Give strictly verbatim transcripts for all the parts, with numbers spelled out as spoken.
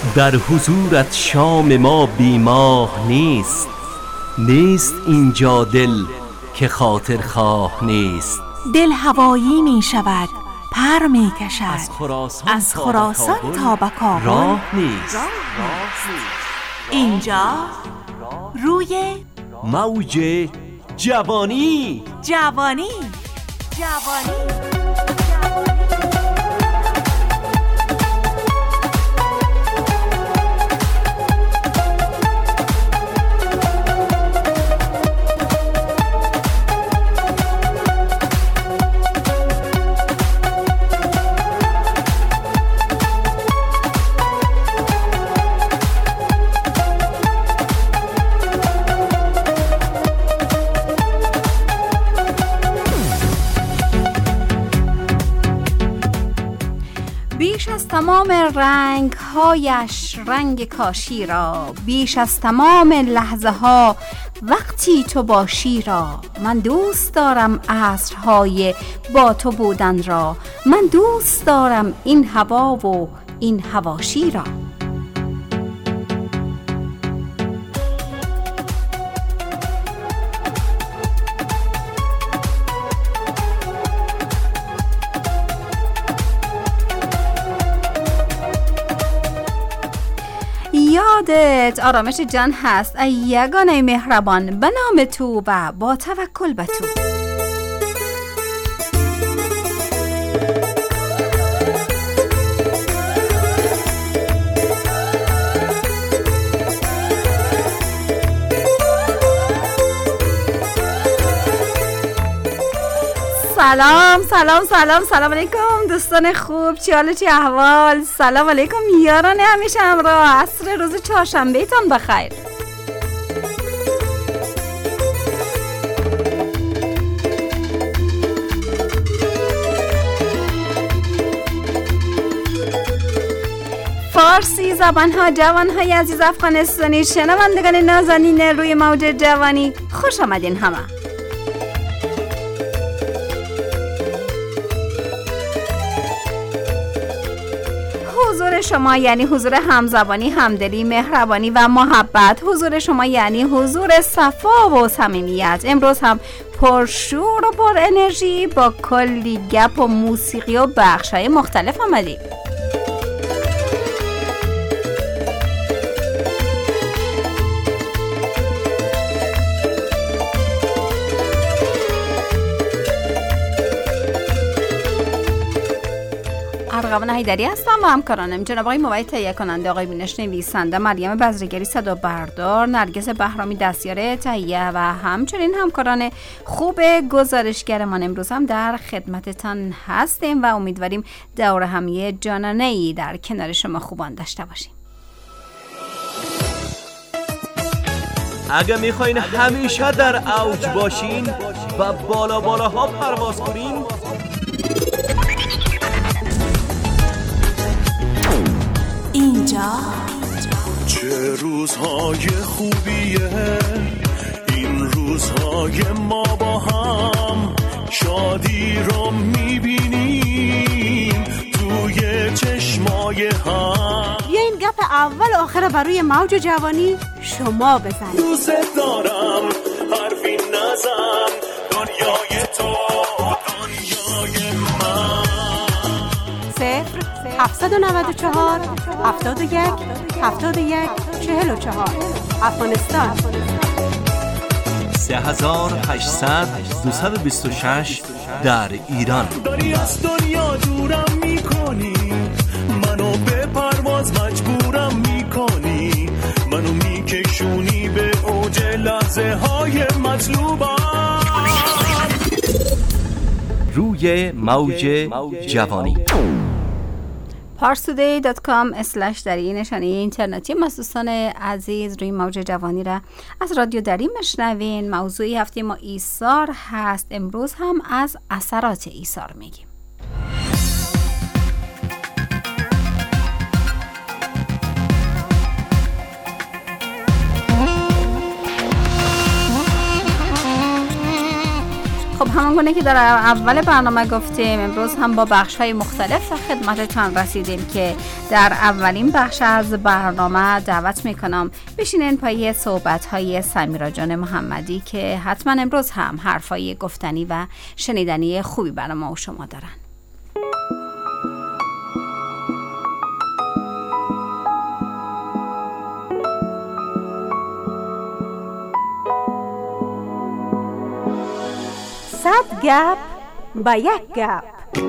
در حضورت شام ما بیماه نیست. نیست اینجا دل که خاطر خواه نیست. دل هوایی می شود، پر می کشد، از خراسان, از خراسان تا به کابل راه نیست. اینجا روی موج جوانی. جوانی جوانی بیش از تمام رنگ هایش رنگ کاشی را، بیش از تمام لحظه ها وقتی تو باشی را. من دوست دارم عصرهای با تو بودن را، من دوست دارم این هوا و این هواشی را. یادت آرامش جان هست ای یگانه مهربان، به نام تو و با توکل به تو. سلام سلام سلام سلام علیکم دوستان خوب، چی حال چی احوال؟ سلام علیکم یاران همیشه همراه، عصر روز چهارشنبه تان بخیر. فارسی زبان ها، جوان های عزیز افغانستانی، شنوندگان نازنین روی موج جوانی، خوش آمدین همه. حضور شما یعنی حضور همزبانی، همدلی، مهربانی و محبت. حضور شما یعنی حضور صفا و صمیمیت. امروز هم پرشور و پر انرژی با کلی گپ و موسیقی و بخش‌های مختلف آمدیم. ارغوان حیدری هستم و همکارانم جناب آقای موعد تهیه کننده، آقای بینش نویسنده، مریم بزرگری صدا بردار، نرگس بهرامی دستیار تهیه و همچنین همکاران خوب گزارشگرمان امروز هم در خدمتتان هستیم و امیدواریم دور همی جانانه‌ای در کنار شما خوبان داشته باشیم. اگه میخواین همیشه در اوج باشین و بالا بالاها پرواز کنین، اینجا چه روزهای خوبیه این روزهای ما با هم، شادی رو میبینیم توی چشمای هم. بیا این گپ اول آخر برای موج جوانی شما بزنید. دوست دارم حرفی نزن، دنیای تو دنیای من. صفر هفتصد و نود و چهار هفتاد و یک هفتاد و یک چهل و چهار افغانستان. سه هزار و هشتصد دویست و بیست و شش در ایران. داری از دنیا دورم میکنی، منو به پرواز مجبورم میکنی، منو میکشونی به اوج لحظه های مطلوبم. روی موج جوانی پارستودی دات کام اسلش دری نشانه اینترنتی مخصوصان عزیز روی موج جوانی را از رادیو دری مشنوین. موضوعی هفته ما ایثار هست. امروز هم از اثرات ایثار میگیم. خب خب همونگونه که در اول برنامه گفتیم، امروز هم با بخش‌های مختلف خدمتتان رسیدیم که در اولین بخش از برنامه دعوت میکنم بشینین پای صحبت‌های سمیرا جان محمدی که حتما امروز هم حرفای گفتنی و شنیدنی خوبی برای ما و شما دارن. صد گپ با یک گپ.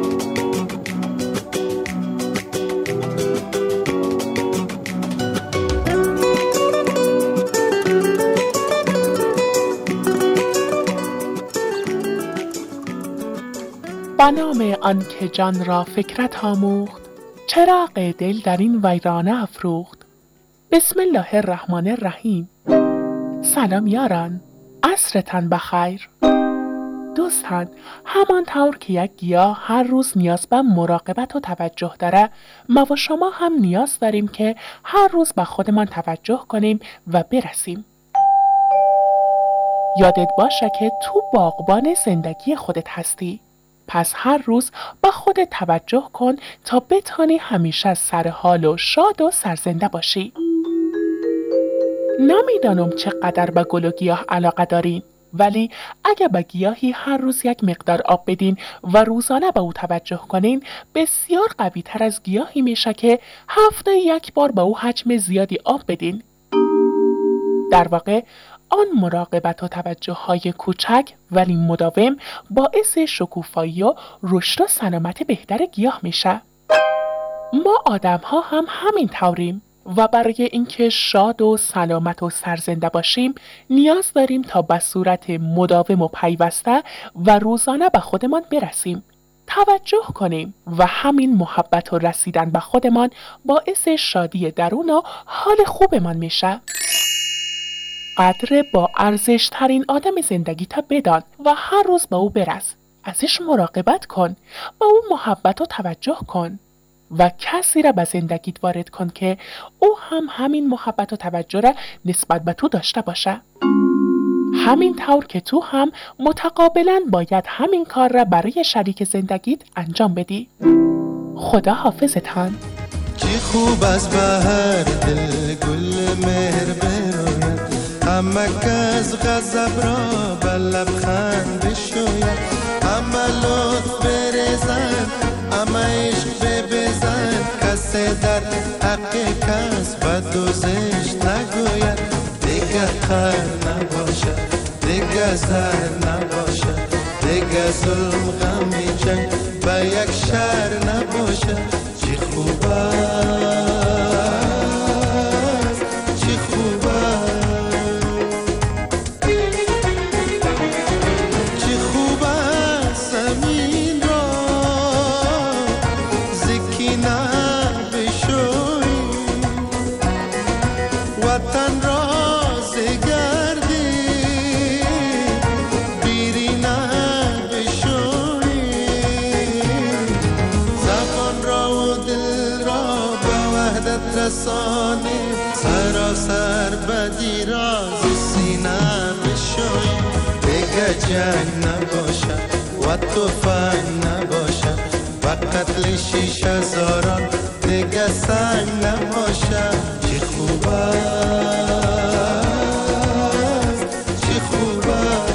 به نام آن که جان را فکرت آموخت، چراغ دل در این ویرانه افروخت. بسم الله الرحمن الرحیم. سلام یاران، عصرتان بخیر. دوستان، همان طور که یک گیاه هر روز نیاز به مراقبت و توجه داره، ما و شما هم نیاز داریم که هر روز به خودمان توجه کنیم و برسیم. یادت باشه که تو باغبان زندگی خودت هستی. پس هر روز با خودت توجه کن تا بتانی همیشه سر حال و شاد و سرزنده باشی. نمیدانم چقدر به گل و گیاه علاقه دارین، ولی اگه به گیاهی هر روز یک مقدار آب بدین و روزانه به او توجه کنین، بسیار قوی تر از گیاهی میشه که هفته یک بار به او حجم زیادی آب بدین. در واقع آن مراقبت و توجه های کوچک ولی مداوم باعث شکوفایی و رشد و سلامت بهتر گیاه میشه. ما آدم ها هم همین طوریم و برای اینکه شاد و سلامت و سرزنده باشیم نیاز داریم تا به صورت مداوم و پیوسته و روزانه به خودمان برسیم، توجه کنیم و همین محبت و رسیدن به خودمان باعث شادی درون و حال خوبمان میشه. قدر با ارزش ترین آدم زندگی تا بدان و هر روز با او برس، ازش مراقبت کن، با او محبت و توجه کن و کسی را به زندگیت وارد کن که او هم همین محبت و توجه را نسبت به تو داشته باشه. همین طور که تو هم متقابلا باید همین کار را برای شریک زندگیت انجام بدی. خدا حافظتان. چی خوب از بهر دل گل مهر بروید، همه کس غضب را به لبخند بشوید، همه لطف بریزن، همه عشق ببزن، کسی در حق کس بد و زشت نگوید. دیگه خیر نباشه، دیگه زر نباشه، دیگه ظلم غمی جنگ به یک شهر نباشه. چی خوب است، چی خوب است، چی خوب است زمین را زکی نبشوی، وطن را زگردی بیری نبشوی، زبان را و دل را به وحدت رسانی، سراسر بدی را ز سینه بشوی. دیگه جنگ نباشه و تفنگ نباشه و قتل شیش هزاران، دیگه سنگ نباشه. چی خوب است، چی خوب است.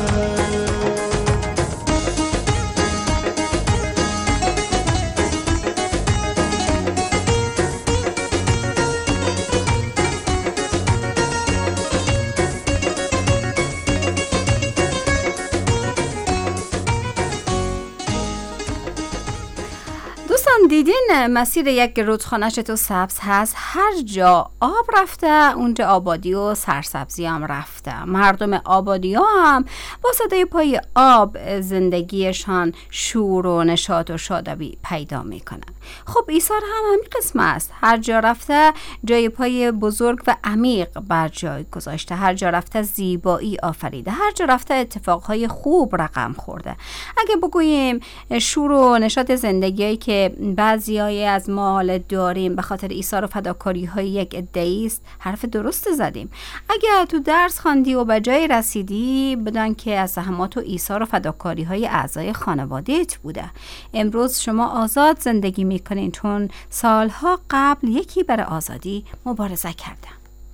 دیدین مسیر یک رودخانه تو سبز هست، هر جا آب رفته اونجا آبادی و سرسبزی هم رفته. مردم آبادی ها هم با صدای پای آب زندگیشان شور و نشاط و شادابی پیدا میکنن. خب ایثار هم همین قسم است، هر جا رفته جای پای بزرگ و عمیق بر جای گذاشته، هر جا رفته زیبایی آفریده، هر جا رفته اتفاقهای خوب رقم خورده. اگه بگوییم شور و نشاط زندگیایی که بعضیای از ما حال داریم به خاطر ایثار و فداکاری های یک عده‌ای است، حرف درست زدیم. اگر تو درس خواندی و به جای رسیدی، بدان که از زحمات و ایثار و فداکاری های اعضای خانواده‌ات بوده. امروز شما آزاد زندگی میکنین چون سالها قبل یکی برای آزادی مبارزه کردن.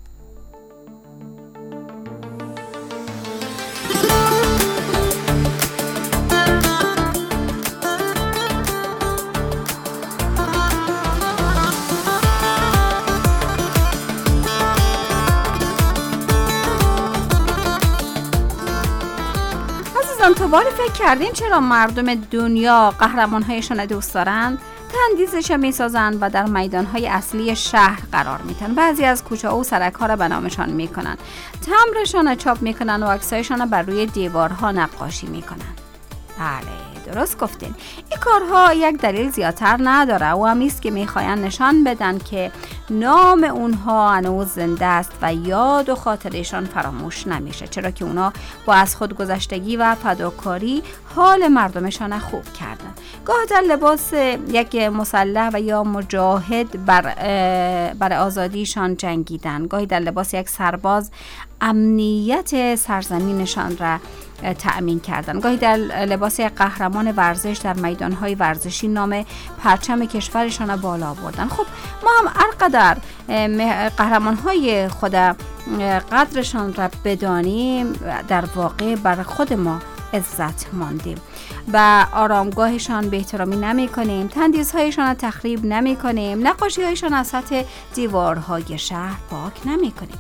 تو باری فکر کردین چرا مردم دنیا قهرمان‌هایشان دوست دارن؟ تندیسش میسازن و در میدان‌های اصلی شهر قرار میتن. بعضی از کوچه‌ها و سرک‌ها را به نامشان میکنن، تمبرشان را چاپ میکنن و عکسایشان را بر روی دیوارها نقاشی میکنن. بله درست گفتین. این کارها یک دلیل زیادتر نداره و همی است که میخواین نشان بدن که نام اونها هنوز زنده است و یاد و خاطرشان فراموش نمیشه، چرا که اونا با از خودگذشتگی و فداکاری حال مردمشان خوب کردن. گاه در لباس یک مسلح و یا مجاهد بر, بر آزادیشان جنگیدن، گاهی در لباس یک سرباز امنیت سرزمینشان را تأمین کردن، گاهی در لباس یک قهرمان ورزش در میدانهای ورزشی نام پرچم کشورشان را بالا بردن. خب ما هم هرقدر قهرمانهای خود قدرشان را بدانیم، در واقع بر خود ما عزت ماندیم. و آرامگاهشان به احترامی نمی کنیم، تندیسهایشان را تخریب نمی کنیم، نقاشی هایشان از سطح دیوارهای شهر پاک نمی کنیم.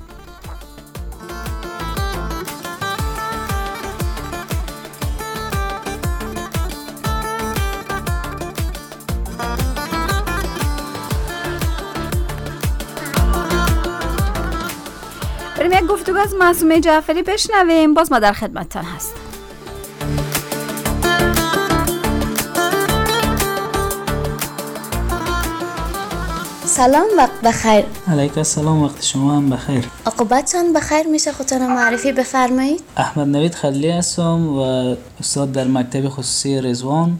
بریم یک گفتگو از معصومه جعفری بشنویم، باز ما در خدمتتان هستیم. سلام، وقت بخیر. علیک السلام، وقت شما هم بخیر. عقوبتتان بخیر. میشه خودتان معرفی بفرمایید؟ احمد نوید خلیلی هستم و استاد در مکتب خصوصی رضوان،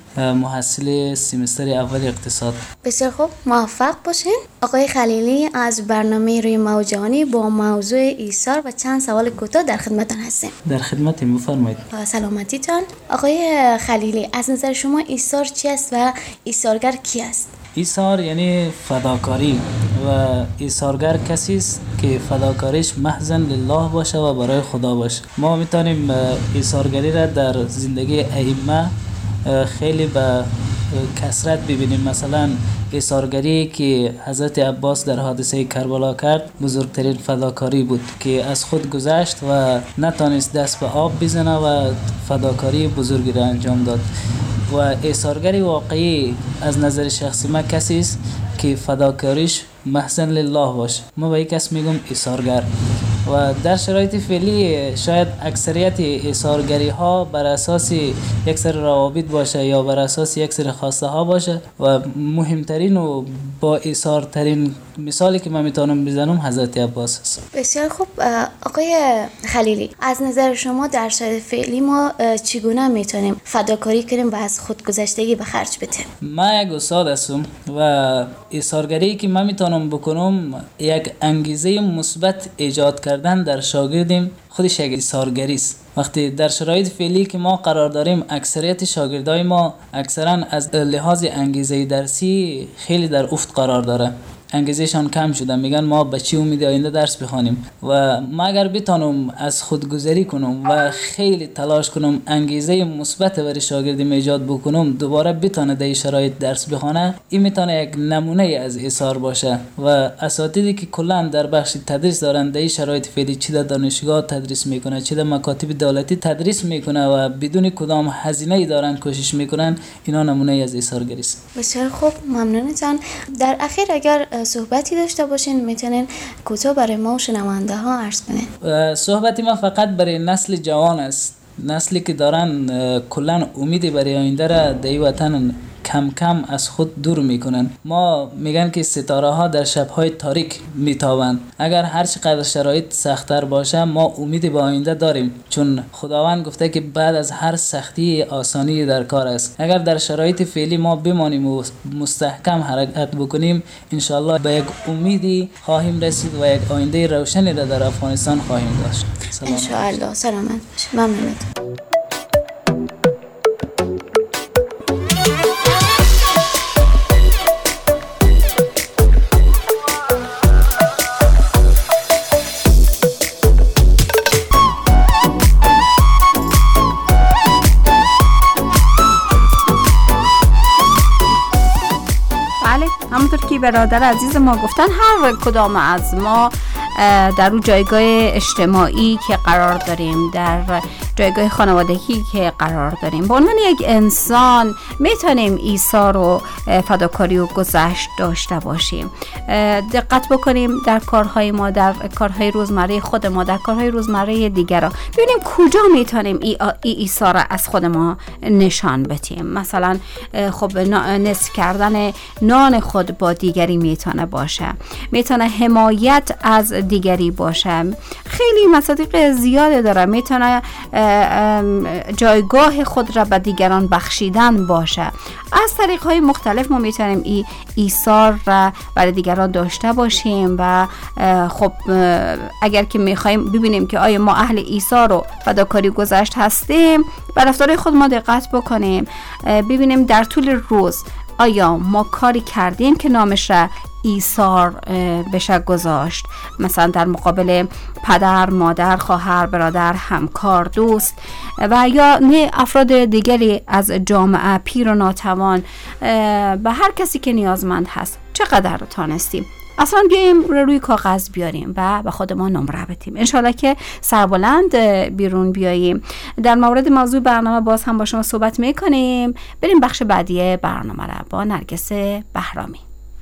محصل سمستر اول اقتصاد. بسیار خوب، موفق باشین. آقای خلیلی از برنامه روی موج جهانی با موضوع ایثار و چند سوال کوتاه در خدمتتان هستیم. در خدمتم، بفرمایید. سلامتیتان. آقای خلیلی، از نظر شما ایثار چی است و ایثارگر کی است؟ ایثار یعنی فداکاری و ایثارگر کسی است که فداکاریش محض لله باشه و برای خدا باشه. ما میتونیم ایثارگری را در زندگی ائمه خیلی به کثرت ببینیم. مثلا ایثارگری که حضرت عباس در حادثه کربلا کرد بزرگترین فداکاری بود که از خود گذشت و نتونست دست به آب بزنه و فداکاری بزرگی را انجام داد. و ایثارگری واقعی از نظر شخصی ما کسی است که فداکاریش محض لله باشه. ما به یک کس میگم ایثارگر. و در شرایط فعلی شاید اکثریت ایثارگری ها بر اساس یک سری روابط باشه یا بر اساس یک سری خواسته ها باشه و مهمترین و با ایثارترین مثالی که من میتونم بزنم حضرت عباس است. بسیار خوب. آقای خلیلی، از نظر شما در شرایط فعلی ما چگونه میتونیم فداکاری کنیم و از خودگذشتگی به خرج بدیم؟ من یک استاد هستم و ایثارگری که من میتونم بکنم یک انگیزه مثبت ایجاد کردن در شاگردیم خودش یک ایثارگری است. وقتی در شرایط فعلی که ما قرار داریم اکثریت شاگردای ما اکثرا از لحاظ انگیزه درسی خیلی در افت قرار داره، انگیزشان کم شده، میگن ما بچی امید آینده درس بخوانیم. و ما اگر بتونم از خودگذری کنم و خیلی تلاش کنم انگیزه مثبت برای شاگردم ایجاد بکنم دوباره بتونه در شرایط درس بخونه، این میتونه یک نمونه از ایثار باشه. و اساتیدی که کلا در بخش تدریس دارن در شرایط فعلی چه در دانشگاه تدریس میکنه چه در مکاتب دولتی تدریس میکنه و بدون کدام هزینه‌ای دارن کوشش میکنن، اینا نمونه از ایثارگری است. بسیار خوب، ممنونتان. در اخیر اگر صحبتی داشته باشین میتونین کوتاه برای ما و شنونده ها عرض کنین. صحبتی ما فقط برای نسل جوان است، نسلی که دارن کلا امیدی برای آینده را در وطن کم کم از خود دور میکنن. ما میگن که ستاره ها در شبهای تاریک میتابند. اگر هر چقدر شرایط سخت‌تر باشه ما امید به آینده داریم، چون خداوند گفته که بعد از هر سختی آسانی در کار است. اگر در شرایط فعلی ما بمانیم و مستحکم حرکت بکنیم، انشالله به یک امیدی خواهیم رسید و یک آینده روشنی را در افغانستان خواهیم داشت. ان شاء الله. سلامت باش. ممنونم. همونطور که برادر عزیز ما گفتن، هر کدام از ما در اون جایگاه اجتماعی که قرار داریم، در جایگاه خانوادگی که قرار داریم، به عنوان یک انسان میتونیم ایثار و فداکاری و گذشت داشته باشیم. دقت بکنیم در کارهای ما، در کارهای روزمره خود ما، در کارهای روزمره دیگران، ببینیم کجا میتونیم ای ایثار از خود ما نشان بدیم. مثلا خب نصف کردن نان خود با دیگری میتونه باشه، میتونه حمایت از دیگری باشه، خیلی مصادیق زیاده داره. میتونه جایگاه خود را به دیگران بخشیدن باشه. از طریق‌های مختلف ما میتونیم ای ایثار را برای دیگران داشته باشیم و خب اگر که میخوایم ببینیم که آیا ما اهل ایثار و فداکاری گذشت هستیم، به رفتار خود ما دقت بکنیم، ببینیم در طول روز آیا ما کاری کردیم که نامش را ایثار بشه گذاشت، مثلا در مقابل پدر، مادر، خواهر، برادر، همکار، دوست و یا نه افراد دیگری از جامعه، پیر و ناتوان، به هر کسی که نیازمند هست چقدر تانستیم. اصلا بیاییم روی کاغذ بیاریم و به خودمان نمره بدیم. انشالله که سربلند بیرون بیاییم. در مورد موضوع برنامه باز هم با شما صحبت میکنیم. بریم بخش بعدی برنامه را با نرگس بهرامی.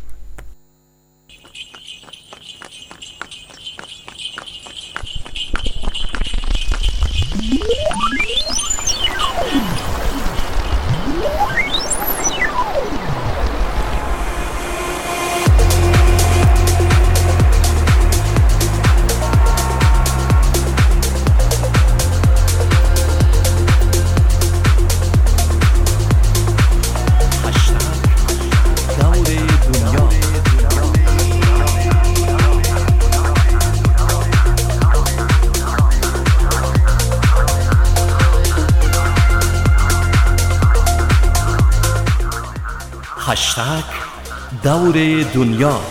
هشتگ دور دنیا.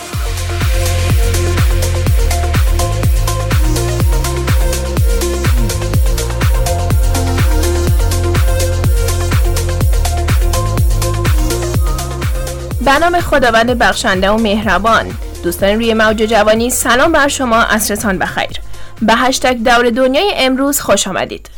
به نام خداوند بخشنده و مهربان. دوستان روی موج جوانی، سلام بر شما، عصرتان بخیر. به هشتگ دور دنیای امروز خوش آمدید.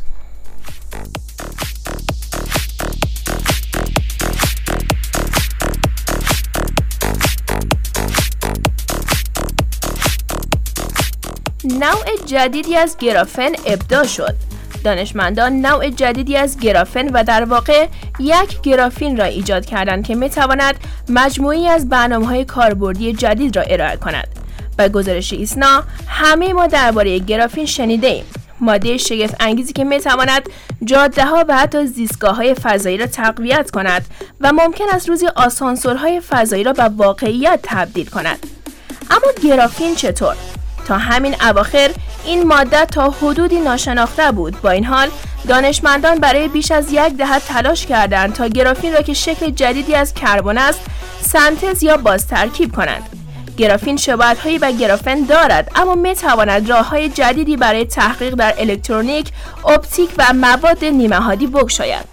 نوع جدیدی از گرافن ابداع شد. دانشمندان نوع جدیدی از گرافن و در واقع یک گرافین را ایجاد کردند که میتواند مجموعی از برنامه‌های کاربردی جدید را ارائه کند. به گزارش ایسنا، همه ما درباره گرافین شنیده ایم. ماده شگفت انگیزی که میتواند جاده‌ها و حتی زیستگاه‌های فضایی را تقویت کند و ممکن است روزی آسانسورهای فضایی را به واقعیت تبدیل کند. اما گرافین چطور؟ تا همین اواخر این ماده تا حدودی ناشناخته بود. با این حال دانشمندان برای بیش از یک دهه تلاش کردند تا گرافین را که شکل جدیدی از کربن است سنتز یا باز ترکیب کنند. گرافین شباهت‌هایی به گرافن دارد، اما می‌تواند راه‌های جدیدی برای تحقیق در الکترونیک، اپتیک و مواد نیمه‌هادی بگشاید.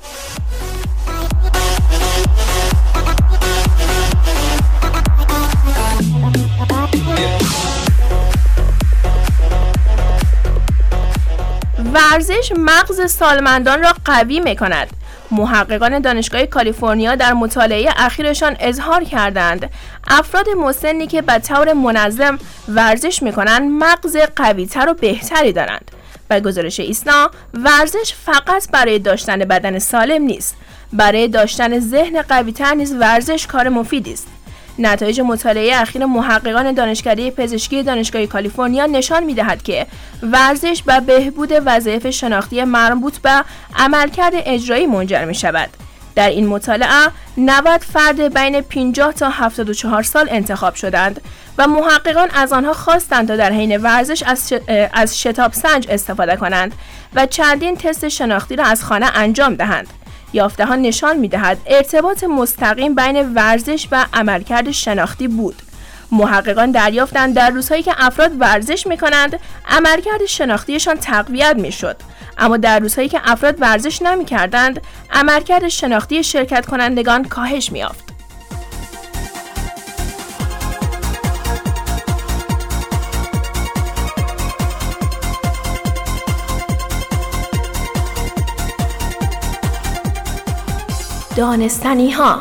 ورزش مغز سالمندان را قوی می‌کند. محققان دانشگاه کالیفرنیا در مطالعه اخیرشان اظهار کردند افراد مسنی که به طور منظم ورزش می‌کنند مغز قوی‌تر و بهتری دارند. به گزارش ایسنا، ورزش فقط برای داشتن بدن سالم نیست، برای داشتن ذهن قوی‌تر نیز ورزش کار مفیدی است. نتایج مطالعه اخیر محققان دانشکده پزشکی دانشگاه کالیفرنیا نشان می‌دهد که ورزش به بهبود وظایف شناختی مربوط به عملکرد اجرایی منجر می‌شود. در این مطالعه نود فرد بین پنجاه تا هفتاد و چهار سال انتخاب شدند و محققان از آنها خواستند تا در حین ورزش از, ش... از شتاب سنج استفاده کنند و چندین تست شناختی را از خانه انجام دهند. یافته‌ها نشان می‌دهد ارتباط مستقیم بین ورزش و عملکرد شناختی بود. محققان دریافتند در روزهایی که افراد ورزش می‌کنند، عملکرد شناختیشان تقویت می‌شد، اما در روزهایی که افراد ورزش نمی‌کردند، عملکرد شناختی شرکت کنندگان کاهش می‌یافت. دانستنی ها.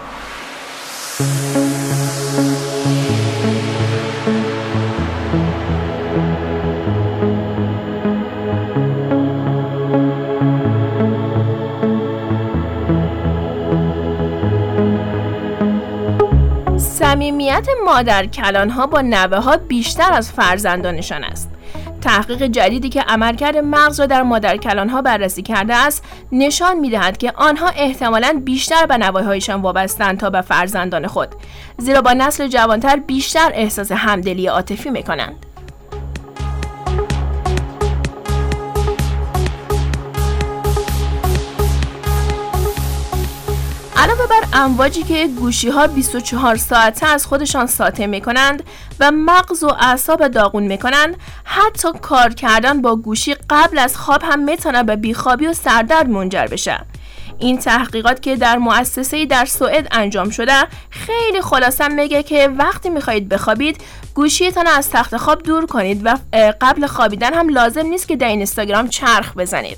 صمیمیت مادر کلان ها با نوه ها بیشتر از فرزندانشان است. تحقیق جدیدی که عملکرد مغز را در مادرکلان‌ها بررسی کرده است، نشان می‌دهد که آنها احتمالاً بیشتر به نوه‌هایشان وابسته‌اند تا به فرزندان خود، زیرا با نسل جوانتر بیشتر احساس همدلی عاطفی می‌کنند. علاوه بر امواجی که گوشی‌ها بیست و چهار ساعته از خودشان ساطع می‌کنند و مغز و اعصاب داغون می‌کنند، حتی کار کردن با گوشی قبل از خواب هم می‌تونه به بیخوابی و سردرد منجر بشه. این تحقیقات که در مؤسسه‌ای در سوئد انجام شده، خیلی خلاصه میگه که وقتی می‌خواهید بخوابید، گوشیتان از تخت خواب دور کنید و قبل خوابیدن هم لازم نیست که در اینستاگرام چرخ بزنید.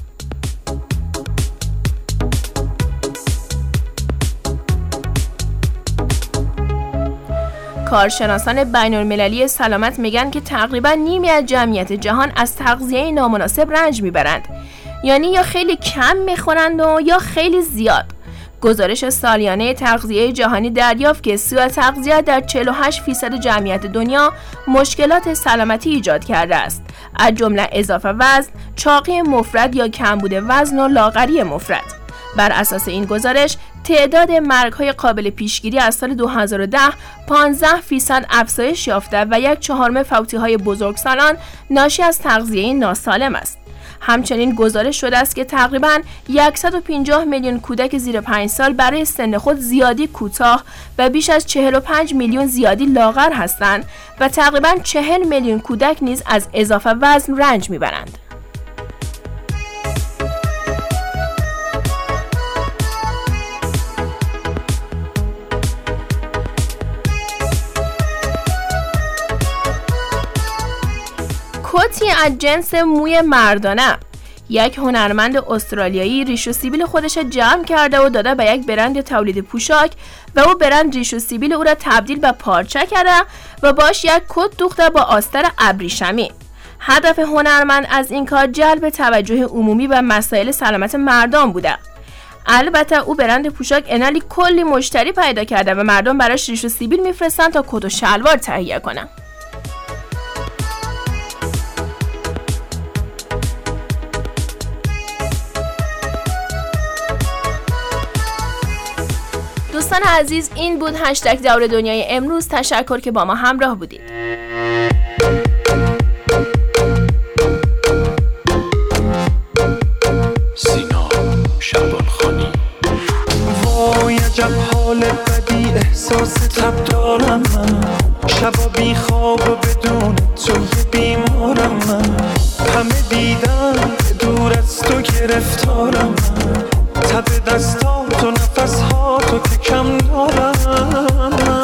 کارشناسان بین‌المللی سلامت میگن که تقریبا نیمی از جمعیت جهان از تغذیه نامناسب رنج میبرند، یعنی یا خیلی کم میخورند و یا خیلی زیاد. گزارش سالیانه تغذیه جهانی دریافت که سوء تغذیه در چهل و هشت درصد جمعیت دنیا مشکلات سلامتی ایجاد کرده است، از جمله اضافه وزن، چاقی مفرط یا کمبود وزن و لاغری مفرط. بر اساس این گزارش، تعداد مرگ‌های قابل پیشگیری از سال دو هزار و ده پانزده درصد افزایش یافته و یک چهارم فوتی‌های بزرگسالان ناشی از تغذیه ناسالم است. همچنین گزارش شده است که تقریباً صد و پنجاه میلیون کودک زیر پنج سال برای سن خود زیادی کوتاه و بیش از چهل و پنج میلیون زیادی لاغر هستند و تقریباً چهل میلیون کودک نیز از اضافه وزن رنج میبرند. کتی از جنس موی مردانه. یک هنرمند استرالیایی ریش و سیبیل خودش جمع کرده و داده به یک برند تولید پوشاک و او برند ریش و سیبیل او را تبدیل به پارچه کرده و باش یک کت دوخته با آستر ابریشمی. هدف هنرمند از این کار جلب توجه عمومی و مسائل سلامت مردان بوده. البته او برند پوشاک انالی کلی مشتری پیدا کرده و مردم براش ریش و سیبیل میفرستن تا کت و شلوار تهیه کنن. دوستان عزیز، این بود هشتگ دور دنیای امروز. تشکر که با ما همراه بودید. سینا شعبانخانی. وای عجب حال بدی احساس تب دارم من، شبا بی خواب و بدون توی بیمارم من، همه دیدن دور از تو گرفتارم من، تب دستات و نفس ها تو که کم دارم.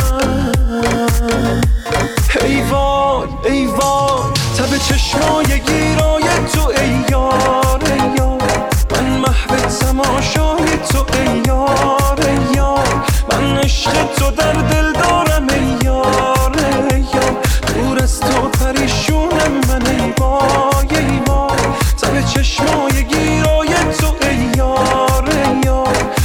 ای وای ای وای تب چشمای گیرای تو ای یار ای یار، من محو تماشای تو ای یار ای یار، من عشق تو در دل دارم ای یار ای یار، دور از تو پریشونم من ای وای ای وای، تب چشمای گیرای تو ای یار ای یار،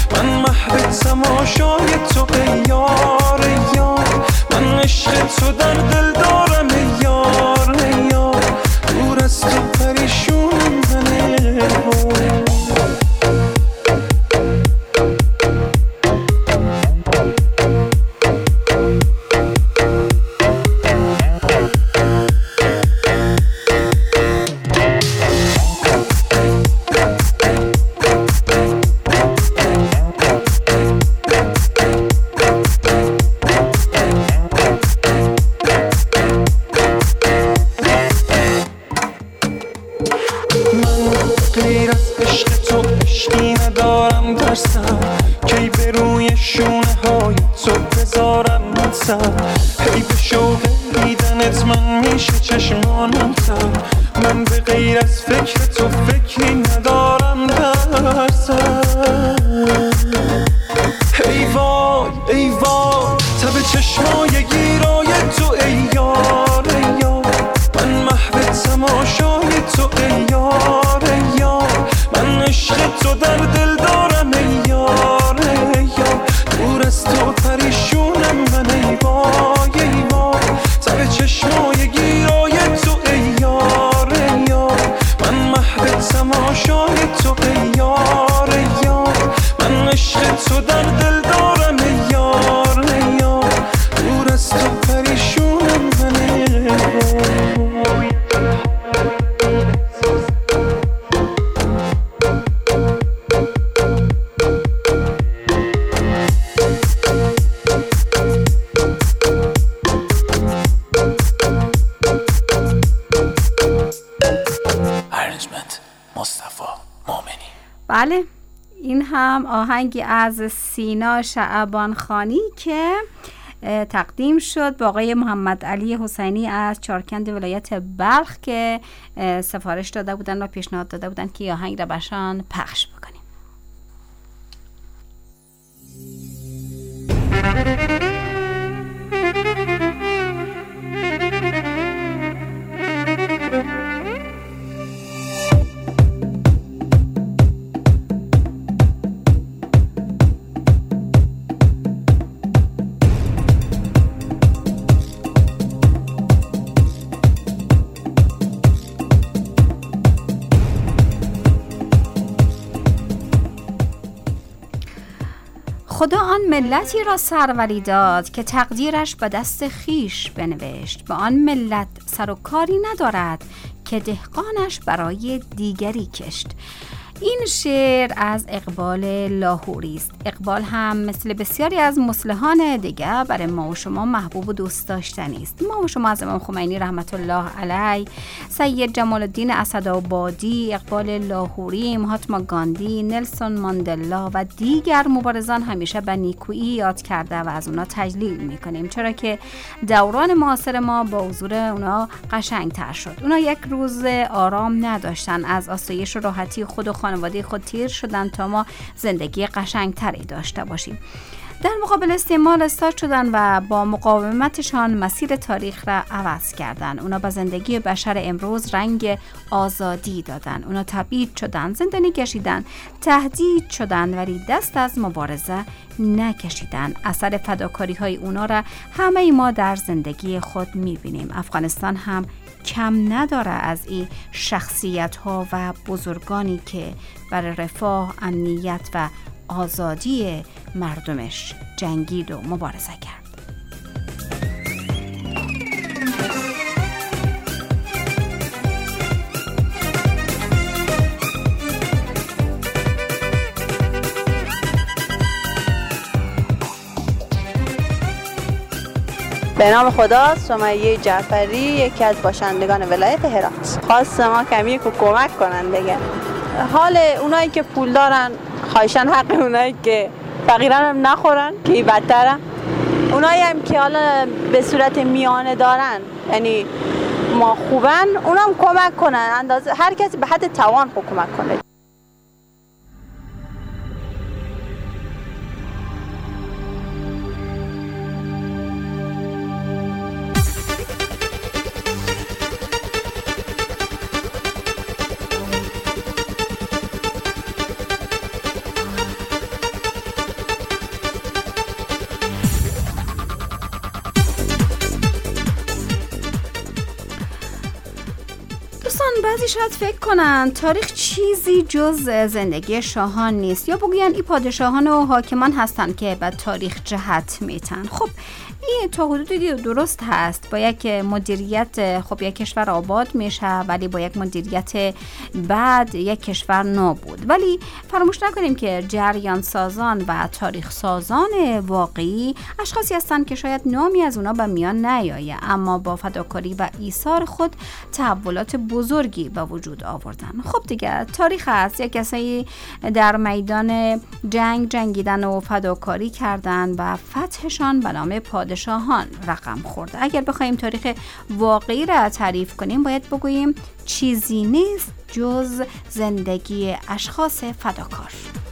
کی به روی شونه های تو بذارم سر، هی به شوق دیدنت من میشه چشمانم تر، من به غیر از فکر تو فکری ندارم در سر. ای وای ای وای تب چشمای گیرای تو ای یار ای یار، من محو تماشای تو ای یار ای یار، من عشق تو در دل دارم ای یار ای یار، دور از تو پریشونم من ای وای ای وای تب چشمای گیرای تو ای یار ای یار، من محو تماشای تو ای یار ای یار، من عشق تو در دل دارم ای یار ای یار، دور از تو پریشونم من ای وای. بله، این هم آهنگی از سینا شعبان خانی که تقدیم شد با آقای محمد علی حسینی از چارکند ولایت بلخ که سفارش داده بودن و پیشنهاد داده بودن که آهنگ را برشان پخش بکنیم. خدا آن ملتی را سروری داد که تقدیرش به دست خیش بنوشت، به آن ملت سر و کاری ندارد که دهقانش برای دیگری کشت. این شعر از اقبال لاهوری است. اقبال هم مثل بسیاری از مصلحان دیگر برای ما و شما محبوب و دوست داشتنی است. ما و شما از امام خمینی رحمت الله علیه، سید جمال الدین اسدآبادی، اقبال لاهوری، مهاتما گاندی، نلسون ماندلا و دیگر مبارزان همیشه به نیکویی یاد کرده و از اونا تجلیل میکنیم، چرا که دوران معاصر ما با حضور اونا قشنگتر شد. اونا یک روز آرام نداشتن، از آسایش و راحتی خود و خانواده خود تیر شدن تا ما زندگی قشنگتری داشته باشیم. در مقابل استعمار استاد شدن و با مقاومتشان مسیر تاریخ را عوض کردن. اونا با زندگی بشر امروز رنگ آزادی دادن. اونا تبعید شدن، زندانی کشیدن، تهدید شدن ولی دست از مبارزه نکشیدن. اثر فداکاری های اونا را همه ما در زندگی خود میبینیم. افغانستان هم کم نداره از این شخصیت ها و بزرگانی که برای رفاه، امنیت و آزادی مردمش جنگید و مبارزه کرد. به نام خدا. سمیه جعفری، یکی از باشندگان ولایت هرات. خواست ما کمی که کمک کنن دیگه. حال اونایی که پول دارن خواهشن حق اونایی که فقیرن هم نخورن که بدتره. اونایی هم که حالا به صورت میانه دارن، یعنی ما خوبن، اونم کمک کنن. اندازه هر کسی به حد توان خود کمک کنه. بعضی شاید فکر کنن تاریخ چیزی جز زندگی شاهان نیست، یا بگوین این پادشاهان و حاکمان هستن که به تاریخ جهت میتن. خب این تا حدودی درست هست. با یک مدیریت خب یک کشور آباد میشه، ولی با یک مدیریت بعد یک کشور نابود. ولی فراموش نکنیم که جریان سازان و تاریخ سازان واقعی اشخاصی هستن که شاید نامی از اونا به میان نیایه، اما با فداکاری و ایثار خود تحولات بزرگی جدیدی به وجود آوردن. خب دیگه تاریخ است، یک کسایی در میدان جنگ جنگیدن و فداکاری کردن و فتحشان به نام پادشاهان رقم خورد. اگر بخوایم تاریخ واقعی را تعریف کنیم باید بگوییم چیزی نیست جز زندگی اشخاص فداکار.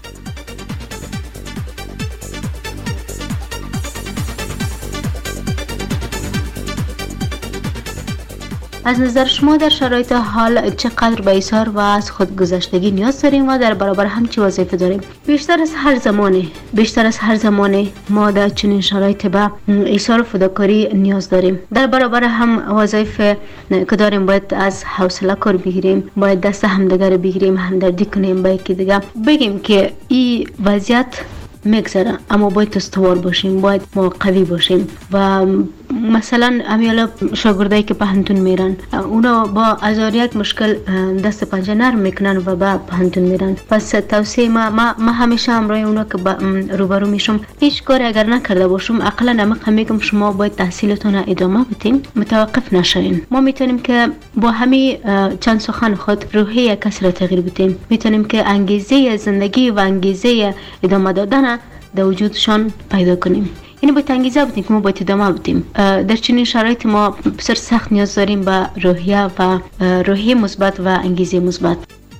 از نظر شما در شرایط حال چقدر به ایثار و از خودگذشتگی نیاز داریم و در برابر هم چه وظیفه داریم؟ بیشتر از هر زمانی بیشتر از هر زمانی ما در چنین شرایط به ایثار و فداکاری نیاز داریم. در برابر هم وظیفه که داریم باید از حوصله کار بگیریم، باید دست همدیگر بگیریم، همدردی کنیم با یکی دیگه، بگیم که این وضعیت میگذره اما باید استوار باشیم، باید ما قوی باشیم. و مثلا امیالا شاگردایی که پهنتون میرن اونا با هزار یک مشکل دست پنجه نرم میکنن و با پهنتون میرن. پس توصیه ما ما, ما همیشه همراه اونا که روبرو میشم هیچ کاری اگر نکرده باشم اقلا نمیخوام میگم شما باید تحصیلتون ادامه بدین، متوقف نشین. ما میتونیم که با همین چند سخن خود روحیه کس را تغییر بدیم، میتونیم که انگیزه زندگی و انگیزه ادامه دادن در وجودشان پیدا کنیم. یعنی باید انگیزه بدیم که ما باید ادامه بدیم. در چنین شرایط ما بسیار سخت نیاز داریم به روحیه و روحیه مثبت و انگیزه مثبت.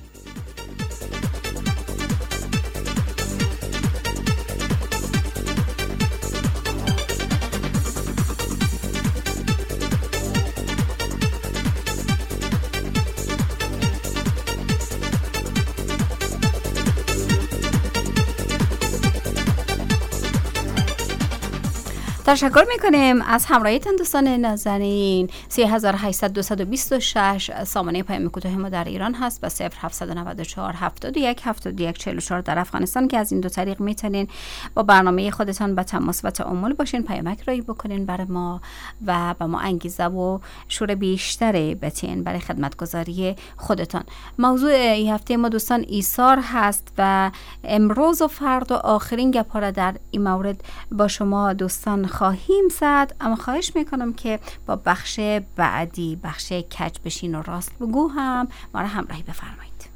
تشکر میکنیم از همراهیتان دوستان نازنین. سه هزار و هشتصد دویست و بیست و شش سامانه پیام کوتاه ما در ایران هست و صفر هفتصد و نود و چهار هفتاد و یک هفتاد و یک چهل و چهار در افغانستان که از این دو طریق میتونین با برنامه خودتان به تماس و تعامل باشین، پیامک رایی بکنین برای ما و به ما انگیزه و شور بیشتری بتین برای خدمتگزاری خودتان. موضوع این هفته ما دوستان ایثار هست و امروز و فردا آخرین گپا در این مورد با شما دوستان خواهیم زد، اما خواهش میکنم که با بخش بعدی، بخش کج بشین و راست بگو هم ما را همراهی بفرمایید.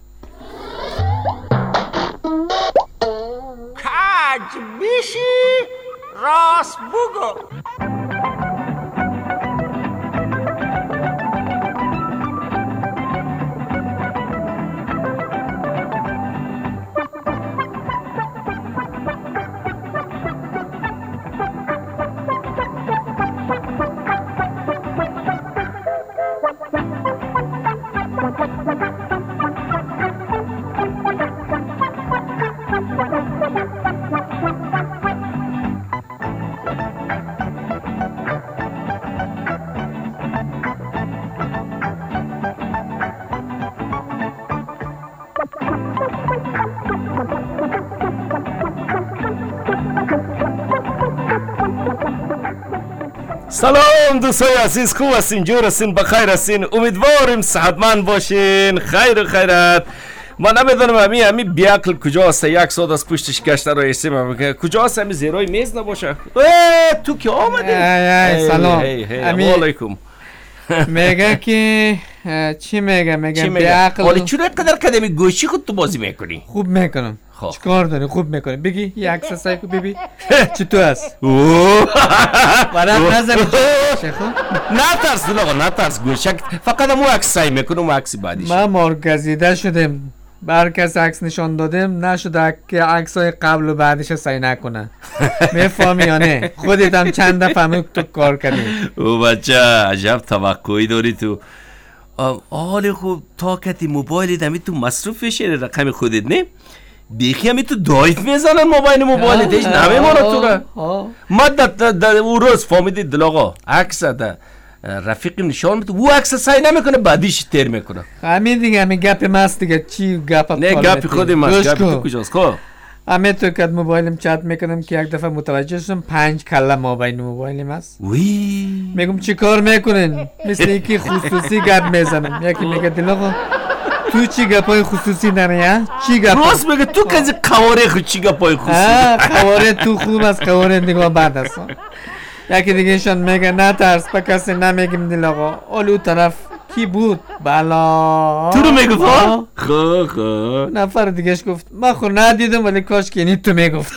کج بشی راست بگو. سلام دوستای عزیز، خوب هستین؟ جور هستین؟ بخیر هستین؟ امیدواریم صحتمند باشین. خیر و خیرت. ما نمیدونم امی امی بیاکل کجا است، یک ساعت از پشتش گشته رو ایستیم کجا است، امی زیرای میز نباشه. تو که آمدی؟ سلام امی علیکم. میگه که چی میگه؟ میگه بیاکل. ولی چون قدر کدمی گوشی خود تو بازی میکنی؟ خوب میکنم. چیکار داری؟ خوب میکنی. بگی یه عکس سایکو ببین چطور است؟ برات نظر نه ترس دلوقا، نه ترس گوشک فقط مو عکس سعی میکنم و عکسی بعدیش. ما مرگزیده شدیم، برکس عکس نشان دادیم نشده که عکسای قبل و بعدش سعی نکنه. میفهمی یا نه؟ خودت هم چند دفعه همه تو کار کردی. او بچه عجب توقعی داری تو. حالی خوب طاقتی موبایلی دمی تو مصروف بشه رقم خودت نه؟ بیخی همی تو دایف میزنن موبایل موبایل دیش نمیمونه تو را. ما در اون روز فهمیدی دلاغا عکس ده رفیق نشان میده او عکس سعی نمیکنه بعدیش تیر میکنه. همین دیگه همین گپ ماست دیگه. چی گپ؟ نه گپ خودی ماست. گپ تو کجاست؟ خب همین تو که موبایلم چت میکنم که یک دفعه متوجه شدم پنج کله موبایل موبایلم است. وی میگم چی کار میکنین؟ مثل یکی خصوصی گپ میزنم. یکی میگه دلاغا تو چی گپای خصوصی نمیه؟ چی گپ؟ راست میگه تو که قواره خود چی گپای خصوصی؟ قواره تو خوب از قواره نگاه بعد است. یکی دیگه شان میگه نه ترس به کسی نمیگیم دل آقا. اولو طرف یکی بود بلا تو رو میگفت؟ خب خب نفر دیگهش گفت من خود ندیدم ولی کاش که اینی تو میگفت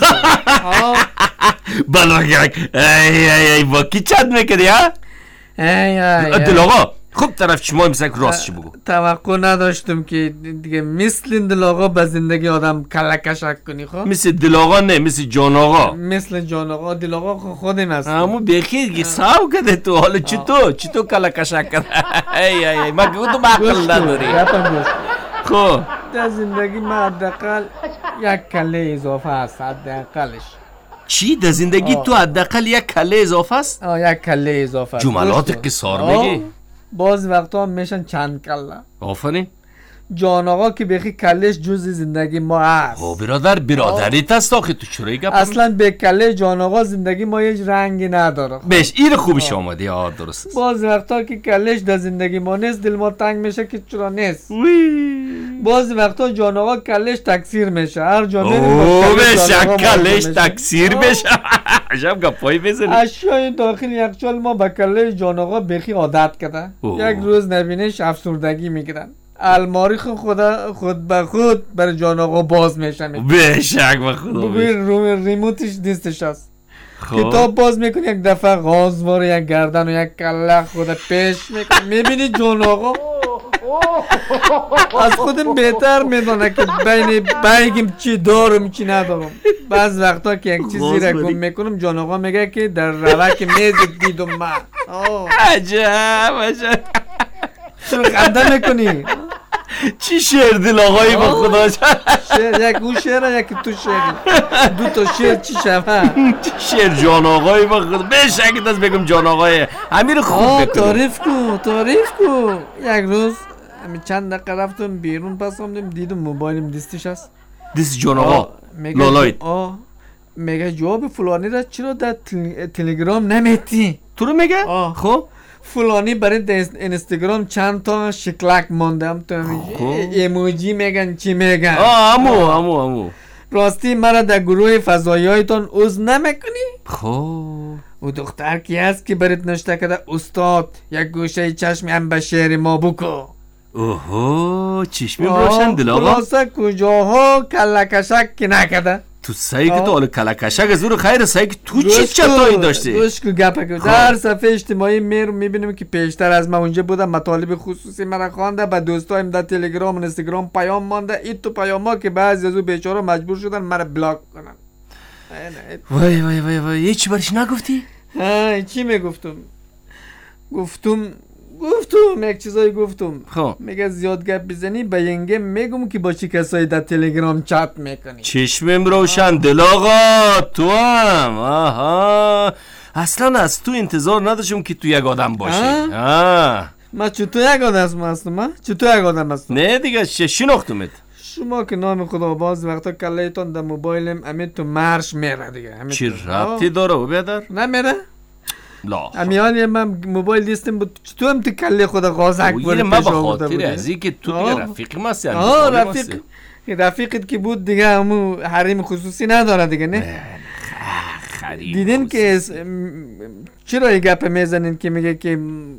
بلا یک ای ای ای با کی چند میکردی ها؟ ای ای دل آقا خوب طرف چما مثلا راست چی بگو توقع نداشتم که دیگه مثل این دل آقا به زندگی آدم کلکشک کنی. خب مثل دل آقا نه مثل جان آقا مثل جان آقا دل آقا خودم هست همو بخیر که ساو کده تو حالا چطور چطور کلکشک کرد ای ای ای من گفتم عقل نداری خب در زندگی من حداقل یک کله اضافه هست حداقلش. چی در زندگی تو حداقل یک کله اضافه است؟ آه یک کله اضافه است. جملات که سار میگی باز وقتا میشن چند کله. آفرین. جان آقا که بخی کلش جز زندگی ما هست. او برادر برادری تست آخه تو چرا گپ اصلا به کله جان آقا زندگی ما هیچ رنگی نداره. بهش این خوبش آمده یا درست. باز وقتا که کلش در زندگی ما نیست دل ما تنگ میشه که چرا نیست. باز وقتا جان آقا کلش تکثیر میشه هر جا میریم او بشه کلش تکثیر بشه عجب گپایی بزنی. اشیای داخل یخچال ما به کله جان آقا بخی عادت کرده. یک روز نبینش افسردگی میگیرن. الماری خود خود به خود برای جان آقا باز میشه. بشک به خدا بگوی روم ریموتش دیستش هست. کتاب باز میکنی یک دفعه غازوار یک گردن و یک کله خود پیش میکنی میبینی جان آقا از خودم بهتر میدونه که بین بگیم چی دارم چی ندارم. بعض وقتا که یک چیزی را گم میکنم جان آقا میگه که در روک میز دیدم من. عجب عجب چرا خنده میکنی؟ چی شعر دل آقایی با خدا شعر یک او شعر یک تو شعری دو تا شعر چی شوه چی شعر جان آقایی با خدا بشکت از بگم جان آقایی همین خوب بکنم تعریف کن تعریف کن. یک روز همین چند دقیقه رفتم بیرون پس آمدم دیدم موبایلم دستش هست. دست جان آقا لالایت میگه جواب فلانی را چرا در تلگرام نمیتی؟ تو رو میگه؟ خب فلانی برای اینستاگرام چند تا شکلک ماندم تو ایموجی میگن چی میگن. آه امو امو امو راستی مرا در گروه فضایی هایتان عضو نمیکنی؟ خب او دختر کی هست که برات نوشته کرده استاد یک گوشه چشم هم به شعر ما بکو. اوهو چشمی روشن دل آقا خلاصه کجاها کلکشک که نکده. تو سعی که تو حالا کلکشک از اون خیر سعی که تو چی چطایی داشتی؟ گوش که گپه که در صفحه اجتماعی میرم میبینم که پیشتر از من اونجا بودم مطالب خصوصی مرا خوانده به دوستایم در تلگرام و اینستاگرام پیام مانده. این تو پیام ها که بعضی از اون بیچاره مجبور شدن مرا بلاک کنن. وای وای وای وای هیچ برش نگفتی؟ ها چی میگفتم؟ گفتم گفتم یک چیزایی گفتم. خب میگه زیاد گپ بزنی به ینگه میگم که با چی کسایی در تلگرام چت میکنی. چشمم روشن دل آقا تو هم آها اصلا از تو انتظار نداشتم که تو یک آدم باشی. آه من چطور یک آدم هستم؟ من چطور یک آدم هستم؟ نه دیگه شناختمت. شما که نام خدا باز وقتا کلهتون در موبایلم امید تو مرش میره دیگه. چی ربطی داره او بیادر؟ نمیره؟ لا امیال من موبایل دیستم بود تو هم تو کله خود غازک بود. ما به خاطر از این که تو دیگه رفیق ماست یعنی آه رفیق رفیقت که بود دیگه همو حریم خصوصی نداره دیگه نه خریم دیدین که چرا یه گپ میزنین که میگه که